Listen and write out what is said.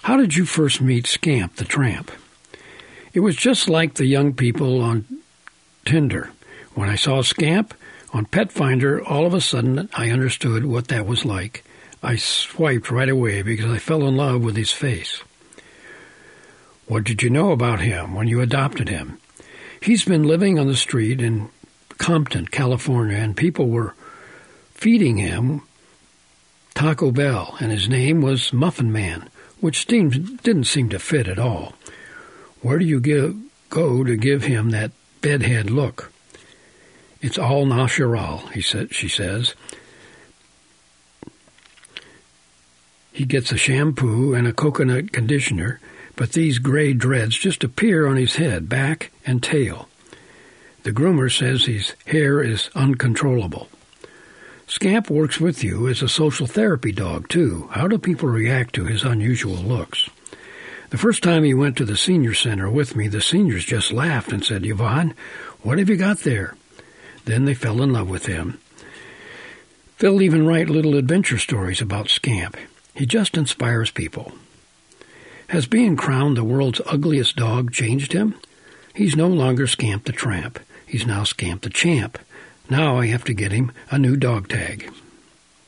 How did you first meet Scamp the Tramp? It was just like the young people on Tinder. When I saw Scamp on Pet Finder, all of a sudden I understood what that was like. I swiped right away because I fell in love with his face. What did you know about him when you adopted him? He's been living on the street in Compton, California, and people were feeding him Taco Bell, and his name was Muffin Man, which didn't seem to fit at all. Where do you go to give him that bedhead look? It's all natural, she says. He gets a shampoo and a coconut conditioner, but these gray dreads just appear on his head, back, and tail. The groomer says his hair is uncontrollable. Scamp works with you as a social therapy dog, too. How do people react to his unusual looks? The first time he went to the senior center with me, the seniors just laughed and said, Yvonne, what have you got there? Then they fell in love with him. They'll even write little adventure stories about Scamp. He just inspires people. Has being crowned the world's ugliest dog changed him? He's no longer Scamp the Tramp. He's now Scamp the Champ. Now I have to get him a new dog tag.